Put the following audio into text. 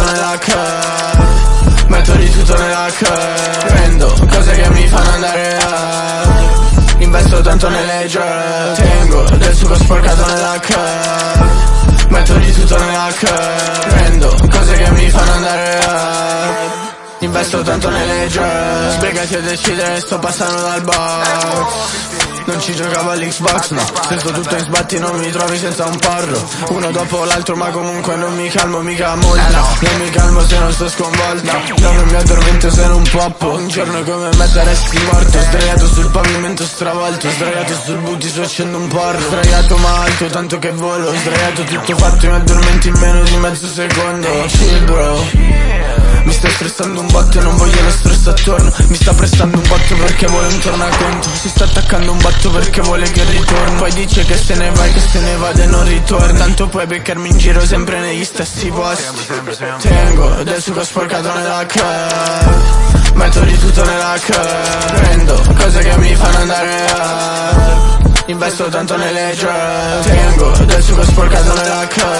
nella club, metto di tutto nella club, prendo cose che mi fanno andare up, investo tanto nelle drug, tengo del succo sporcato nella club, metto di tutto nella club, prendo cose che mi fanno andare up, investo tanto nelle drug, sbrigati a decidere, sto passando dal box. Non ci giocavo all'Xbox, no. Sento tutto in sbatti, non mi trovi senza un porro. Uno dopo l'altro, ma comunque non mi calmo mica molto. Non mi calmo se non sto sconvolto. No, non mi addormento se non poppo. Un giorno come me saresti morto. Sdraiato sul pavimento stravolto. Sdraiato sul booty, sto accendo un porro. Sdraiato ma alto, tanto che volo. Sdraiato tutto fatto, mi addormento in meno di mezzo secondo. Chill bro. Mi sto stressando un botto e non voglio lo stress attorno. Mi sta prestando un botto perché vuole un tornaconto. Si sta attaccando un botto perché vuole che ritorno. Poi dice che se ne vai, che se ne vada e non ritorna. Tanto puoi beccarmi in giro sempre negli stessi posti. Tengo del succo sporcato nella club, metto di tutto nella club, prendo cose che mi fanno andare up, investo tanto nelle drug, tengo del succo sporcato nella club,